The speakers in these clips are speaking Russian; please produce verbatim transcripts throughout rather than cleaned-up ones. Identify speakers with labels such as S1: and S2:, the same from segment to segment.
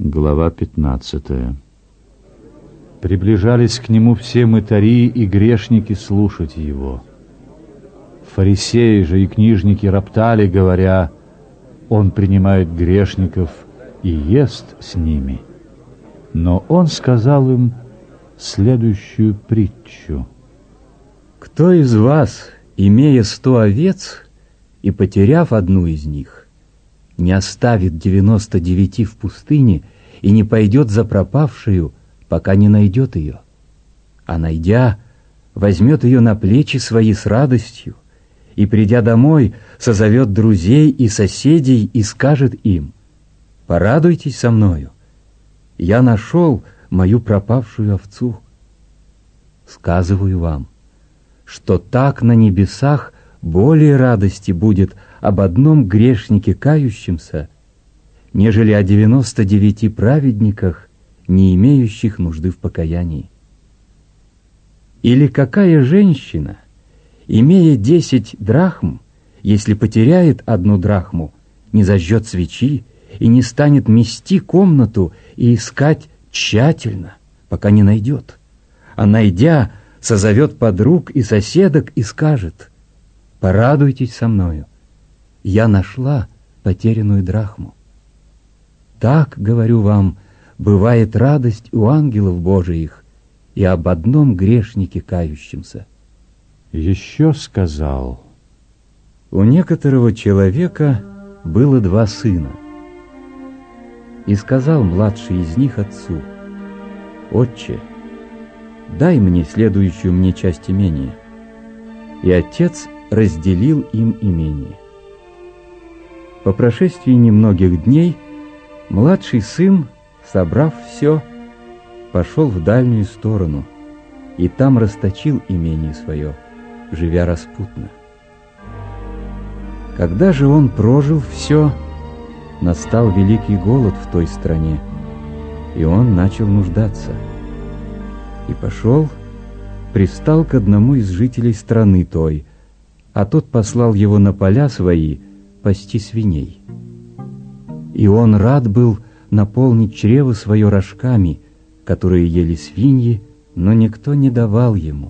S1: Глава пятнадцатая. Приближались к нему все мытари и грешники слушать его. Фарисеи же и книжники роптали, говоря: «Он принимает грешников и ест с ними». Но он сказал им следующую притчу.
S2: «Кто из вас, имея сто овец и потеряв одну из них, не оставит девяносто девяти в пустыне и не пойдет за пропавшую, пока не найдет ее? А найдя, возьмет ее на плечи свои с радостью, и, придя домой, созовет друзей и соседей и скажет им: порадуйтесь со мною, я нашел мою пропавшую овцу. Сказываю вам, что так на небесах более радости будет об одном грешнике кающемся, нежели о девяноста девяти праведниках, не имеющих нужды в покаянии. Или какая женщина, имея десять драхм, если потеряет одну драхму, не зажжет свечи и не станет мести комнату и искать тщательно, пока не найдет, а найдя, созовет подруг и соседок и скажет: порадуйтесь со мною, я нашла потерянную драхму. Так, говорю вам, бывает радость у ангелов Божиих и об одном грешнике кающемся».
S1: Еще сказал:
S2: у некоторого человека было два сына. И сказал младший из них отцу: «Отче, дай мне следующую мне часть имения». И отец разделил им имение. По прошествии немногих дней младший сын, собрав все, пошел в дальнюю сторону и там расточил имение свое, живя распутно. Когда же он прожил все, настал великий голод в той стране, и он начал нуждаться. И пошел, пристал к одному из жителей страны той, а тот послал его на поля свои пасти свиней. И он рад был наполнить чрево свое рожками, которые ели свиньи, но никто не давал ему.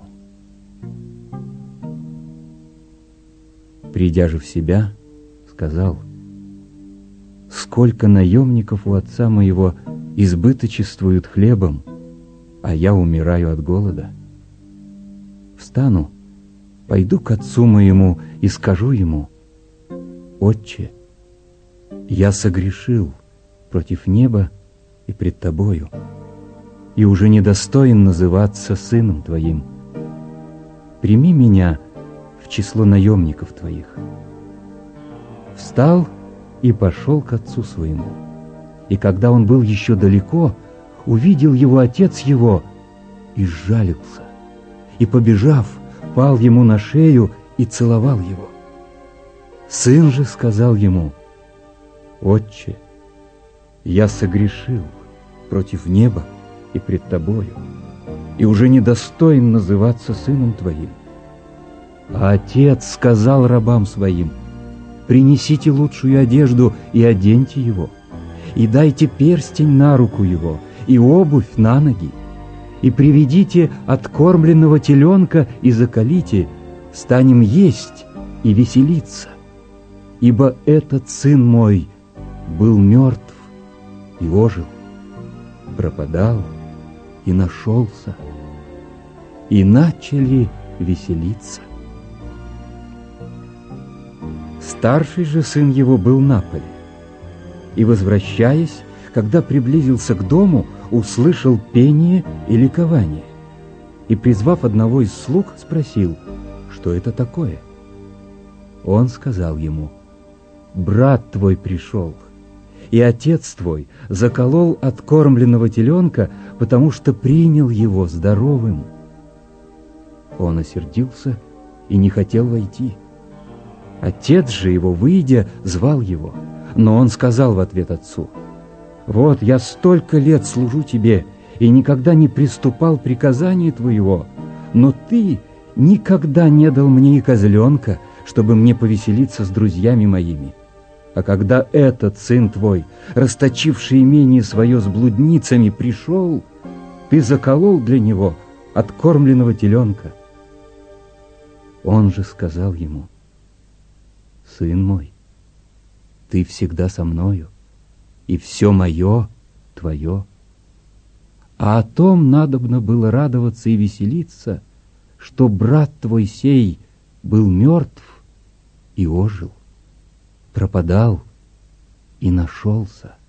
S2: Придя же в себя, сказал: «Сколько наемников у отца моего избыточествуют хлебом, а я умираю от голода. Встану, пойду к отцу моему и скажу ему: Отче, я согрешил против неба и пред тобою, и уже недостоин называться сыном твоим. Прими меня в число наемников твоих». Встал и пошел к отцу своему. И когда он был еще далеко, увидел его отец его и сжалился, и, побежав, пал ему на шею и целовал его. Сын же сказал ему: «Отче, я согрешил против неба и пред тобою, и уже недостоин называться сыном твоим». А отец сказал рабам своим: «Принесите лучшую одежду и оденьте его, и дайте перстень на руку его, и обувь на ноги, и приведите откормленного теленка и заколите, станем есть и веселиться. Ибо этот сын мой был мертв и ожил, пропадал и нашелся». И начали веселиться. Старший же сын его был на поле, и, возвращаясь, когда приблизился к дому, услышал пение и ликование, и, призвав одного из слуг, спросил, что это такое. Он сказал ему: «Брат твой пришел, и отец твой заколол откормленного теленка, потому что принял его здоровым». Он осердился и не хотел войти. Отец же его, выйдя, звал его, но он сказал в ответ отцу: «Вот я столько лет служу тебе и никогда не приступал приказания твоего, но ты никогда не дал мне и козленка, чтобы мне повеселиться с друзьями моими. А когда этот сын твой, расточивший имение свое с блудницами, пришел, ты заколол для него откормленного теленка. Он же сказал ему: сын мой, ты всегда со мною, и все мое твое. А о том надобно было радоваться и веселиться, что брат твой сей был мертв и ожил, пропадал и нашелся.